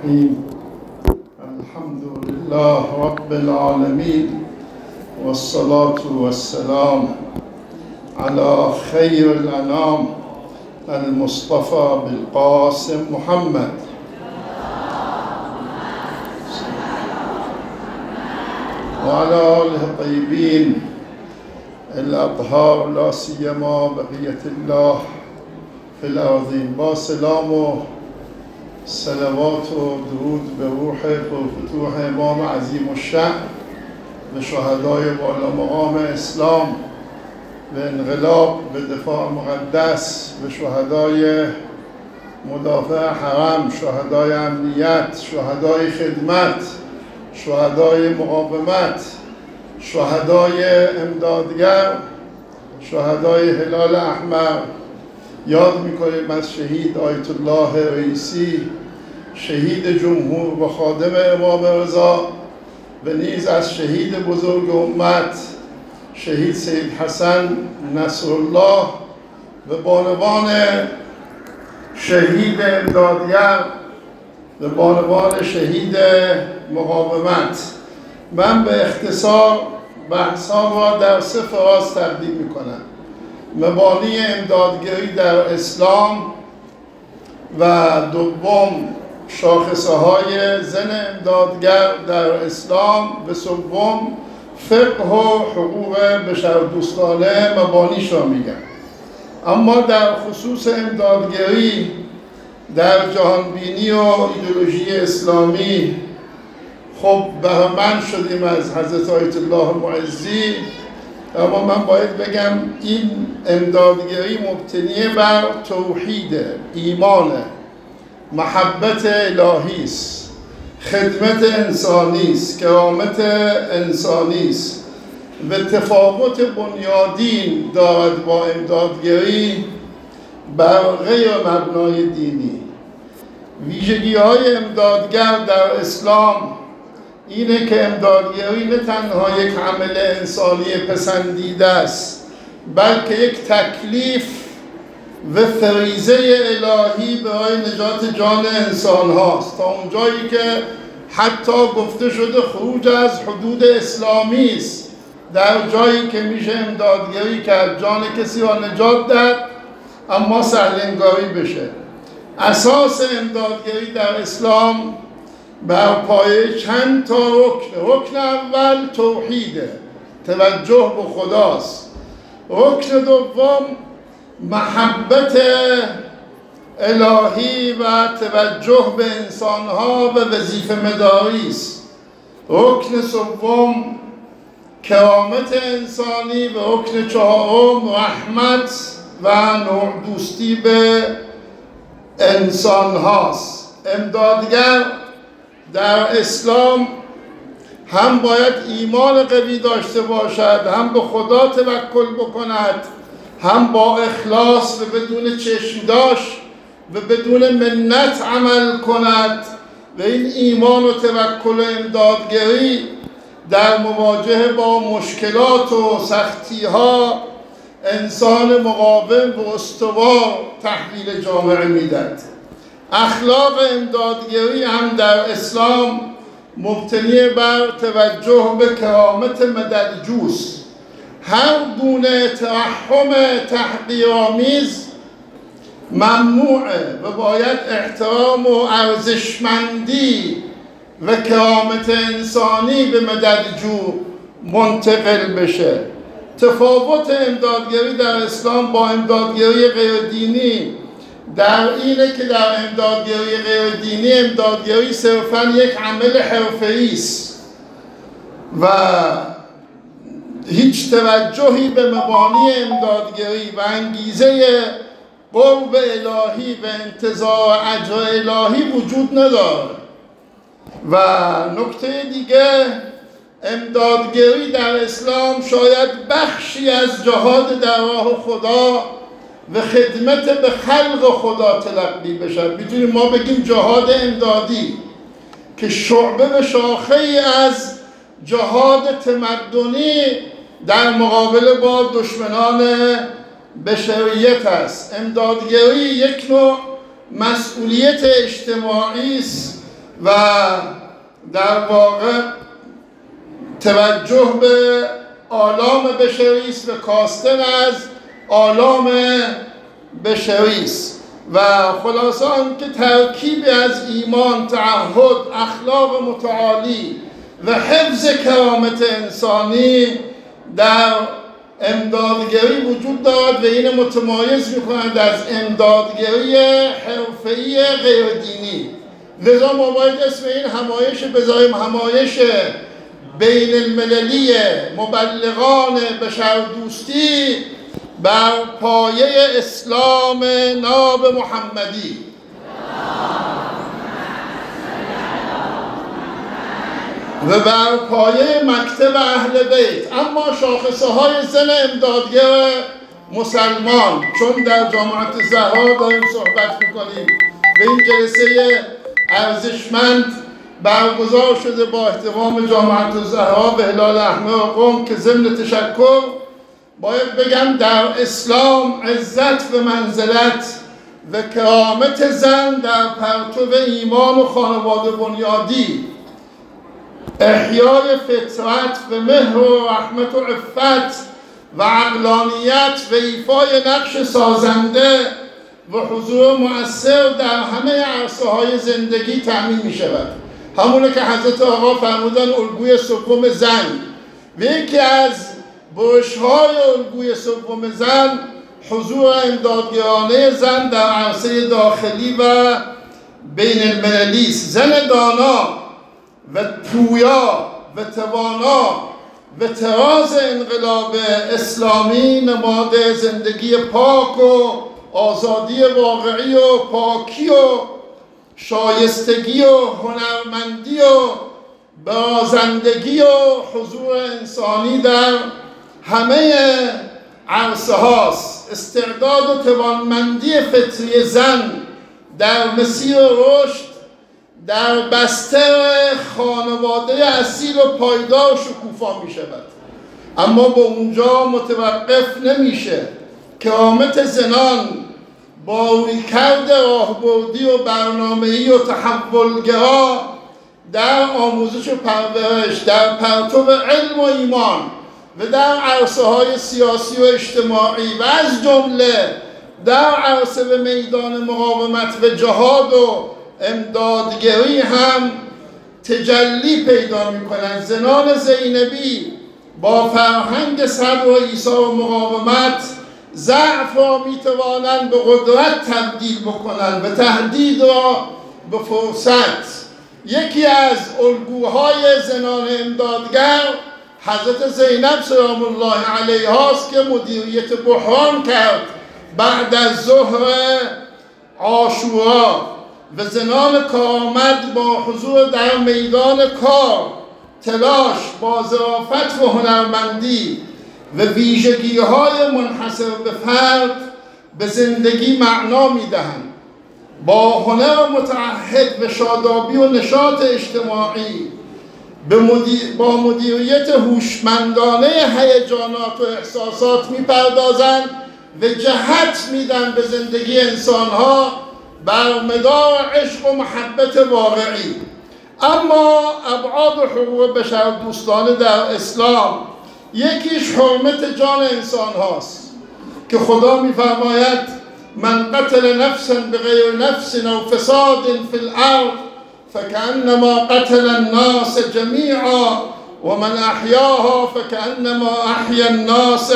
الحمد لله رب العالمين والصلاة والسلام على خير الأنام المصطفى بالقاسم محمد وعلى آله الطيبين الأطهار لا سيما بقية الله في الأرضين. با سلام و صلوات و درود به روح پرفتوح امام عظیم الشأن، به شهدای بالا مقام اسلام، به انقلاب، به دفاع مقدس، به شهدای مدافع حرم، شهدای امنیت، شهدای خدمت، شهدای مقاومت، شهدای امدادگر، شهدای هلال احمر. یاد میکنیم از شهید آیت الله رئیسی، شهید جمهور و خادم امام رضا، و نیز از شهید بزرگ امت شهید سید حسن نصرالله و بانوان شهید امدادگر و بانوان شهید مقاومت. من به اختصار بحث‌ها را در 3 فراز تقدیم میکنم: مبانی امدادگری در اسلام، و دوم شاخصه‌های زن امدادگر در اسلام، و سوم فقه و حقوق بشردوستانه مبانیش را میگم. اما در خصوص امدادگری در جهانبینی و ایدئولوژی اسلامی خب بهره‌مند شدیم از حضرت آیت الله معزی، اما من باید بگم این امدادگری مبتنی بر توحید، ایمان، محبت الهی است، خدمت انسانی است، کرامت انسانی است و تفاوت بنیادین دارد با امدادگری بر غیر مبنای دینی. ویژگی‌های امدادگر در اسلام اینه که امدادگری نه تنها یک عمل انسانی پسندیده است، بلکه یک تکلیف و فریضه الهی برای نجات جان انسان هاست، تا اونجایی که حتی گفته شده خروج از حدود اسلامی است در جایی که میشه امدادگری کرد، جان کسی را نجات داد اما سهلنگاری بشه. اساس امدادگری در اسلام بر پایه چند تا رکن اول توحیده، توجه به خداست. رکن دوم محبت الهی و توجه به انسانها و وظیفه مداری است. رکن سوم کرامت انسانی و رکن چهارم رحمت و نوع دوستی به انسان هاست. امدادگر در اسلام هم باید ایمان قوی داشته باشد، هم به خدا توکل بکند، هم با اخلاص و بدون چشمداش و بدون منت عمل کند. و این ایمان و توکل و امدادگری در مواجهه با مشکلات و سختی‌ها انسان مقاوم و استوار تحویل جامعه میدهد. اخلاق امدادگری هم در اسلام مبتنی بر توجه به کرامت مددجوست. هر گونه ترحم تحقیرآمیز ممنوعه و باید احترام و ارزشمندی و کرامت انسانی به مددجو منتقل بشه. تفاوت امدادگری در اسلام با امدادگری غیر دینی در اینه که در امدادگری غیر دینی امدادگری صرفاً یک عمل حرفه‌ای است و هیچ توجهی به مبانی امدادگری و انگیزه قرب الهی و انتظار اجر الهی وجود ندارد. و نکته دیگه، امدادگری در اسلام شاید بخشی از جهاد در راه خدا و خدمت به خلق خدا تلقی بشد. میتونیم ما بگیم جهاد امدادی که شعبه و شاخه ای از جهاد تمدنی در مقابله با دشمنان بشریت است. امدادگری یک نوع مسئولیت اجتماعی است و در واقع توجه به آلام بشری است و کاستن از آلام بشری است و خلاصه آن که ترکیبی از ایمان، تعهد، اخلاق متعالی و حفظ کرامت انسانی در امدادگری وجود دارد و این متمایز می‌کند از امدادگری حرفه‌ای غیر دینی. لذا ما باید اسم این همایش بذاریم همایش بین المللی مبلغان بشردوستی بر پایه اسلام ناب محمدی. و بر پایه مکتب اهل بیت. اما شاخصه های زن امدادگر مسلمان، چون در جامعه زهرا داریم صحبت میکنیم و این جلسه ارزشمند برگزار شده با احترام جامعه زهرا و هلال احمر قم که ضمن تشکر باید بگم در اسلام عزت و منزلت و کرامت زن در پرتو ایمان و خانواده بنیادی، احیای فطرت و مهر و رحمت و عفت و عقلانیت و ایفای نقش سازنده و حضور مؤثر در همه عرصه‌های زندگی تأمین می شود. همونه که حضرت آقا فرمودن الگوی سوم زن و یکی از برش‌های الگوی سوم زن حضور امدادگرانه زن در عرصه داخلی و بین المللی است. زن دانا و پویا و توانا و تراز انقلاب اسلامی نماد زندگی پاک و آزادی واقعی و پاکی و شایستگی و هنرمندی و برازندگی و حضور انسانی در همه عرصه هاست. استعداد و توانمندی فطری زن در مسیر رشد در بستر خانواده اصیل و پایدار شکوفا می شود، اما به اونجا متوقف نمیشه. کرامت زنان با رویکرد راهبردی و برنامه‌ای و تحولگرا در آموزش و پرورش در پرتو علم و ایمان و در عرصه‌های سیاسی و اجتماعی و از جمله در عرصه و میدان مقاومت و جهاد و امدادگری هم تجلی پیدا می‌کنند. زنان زینبی با فرهنگ صبر و ایثار و مقاومت ضعف را می‌توانند به قدرت تبدیل بکنند و تهدید را به فرصت. یکی از الگوهای زنان امدادگر حضرت زینب سلام الله علیها است که مدیریت بحران کرد بعد از ظهر عاشورا و زنان کارآمد با حضور در میدان کار، تلاش با ظرافت و هنرمندی و ویژگی‌های منحصر به فرد به زندگی معنا می‌دهند. با هنر متعهد و شادابی و نشاط اجتماعی با مدیریت هوشمندانه هیجانات و احساسات می‌پردازند و جهت میدن به زندگی انسان‌ها بر مدار عشق و محبت واقعی. اما ابعاد و حقوق بشردوستانه در اسلام یکیش حرمت جان انسان هاست که خدا می‌فرماید من قتل نفسا بغیر نفس او فساد فی الارض فکأنما قتل الناس جمیعا و من احیاها فکأنما احیا الناس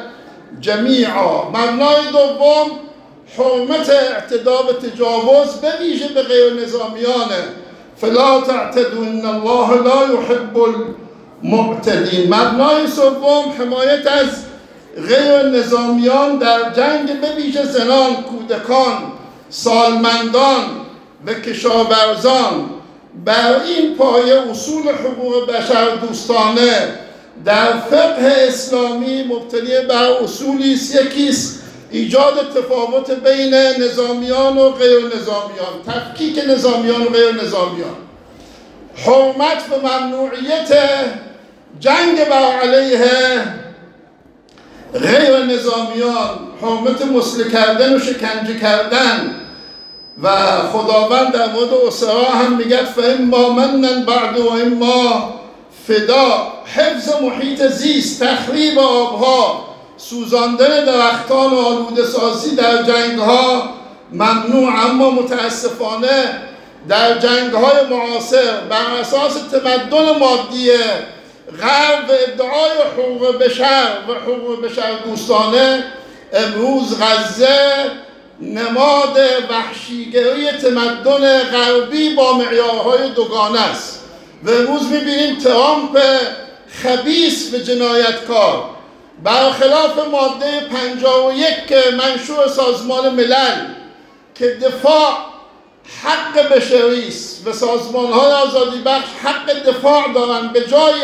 جمیعا. مبنای دوم حرمت اعتدا و تجاوز به ویژه به غیر نظامیانه. فلا تعتدوا ان الله لا يحب المعتدین. مبنای سوم حمایت از غیر نظامیان در جنگ به ویژه زنان، کودکان، سالمندان و کشاورزان. بر این پایه اصول حقوق بشر دوستانه در فقه اسلامی مبتنی بر اصولی است. یکیست ایجاد تفاوت بین نظامیان و غیر نظامیان، تفکیک نظامیان و غیر نظامیان، حرمت و ممنوعیت جنگ بر علیه غیر نظامیان، حرمت مسلح کردن و شکنجه کردن و خداوند در مورد اسرا هم میگه فاما منن بعد و اما فدا. حفظ محیط زیست، تخریب آبها، سوزاندن درختان و آلوده سازی در جنگ‌ها ممنوع. اما متاسفانه در جنگ‌های معاصر بر اساس تمدن مادی غرب و ادعای حقوق بشر و حقوق بشر دوستانه، امروز غزه نماد وحشیگری تمدن غربی با معیارهای دوگانه است. و امروز می‌بینیم ترامپ خبیث و جنایتکار برخلاف ماده 51 که منشور سازمان ملل که دفاع حق بشری است و سازمان‌های آزادی بخش حق دفاع دارند، به جای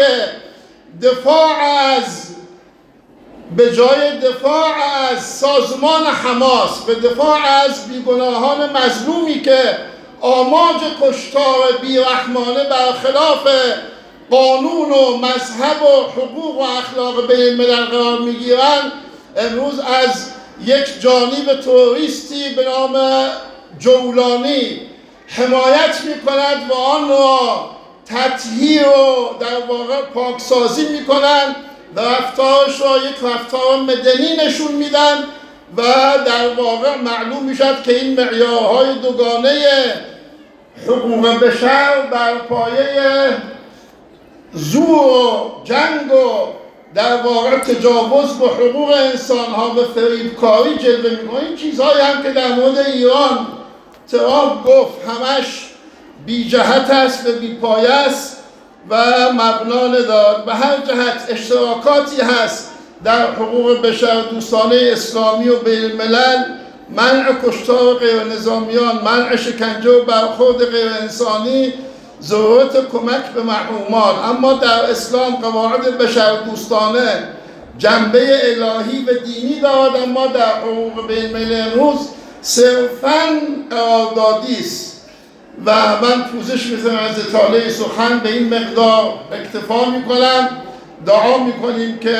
دفاع از سازمان حماس، به دفاع از بیگناهان مظلومی که آماج کشتار بیرحمانه برخلاف قانون و مذهب و حقوق و اخلاق بین الملل قرار میگیرند، امروز از یک جانب تروریستی به نام جولانی حمایت میکند و آن را تطهیر و در واقع پاکسازی میکنند و رفتارش را یک رفتار مدنی نشون میدن و در واقع معلوم میشد که این معیارهای دوگانه حقوق بشر بر پایه زور و جنگ و در واقع تجاوز به حقوق انسان‌ها و فریبکاری جلوه می‌کنه. این چیزهایی هم که در مورد ایران ترامپ گفت همش بی جهت است و بی پایه است و مبنا ندارد. به هر جهت اشتراکاتی هست در حقوق بشر دوستانه اسلامی و بین الملل: منع کشتار غیر نظامیان، منع شکنجه و برخورد غیر انسانی، ضرورت کمک به محرومان. اما در اسلام قواعد بشر دوستانه جنبه الهی و دینی دارد، اما در حقوق بین الملل امروز صرفاً قراردادی است. و من پوزش می‌کنم از اطاله سخن، به این مقدار اکتفا می‌کنم. دعا می‌کنیم که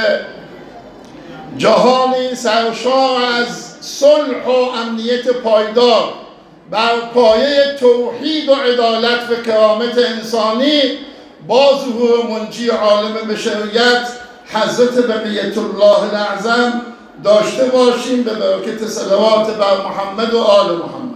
جهانی سرشار از صلح و امنیت پایدار بر پایه توحید و عدالت و کرامت انسانی با ظهور منجی عالم بشریت حضرت بقیة الله الاعظم داشته باشیم، به برکت صلوات بر محمد و آل محمد.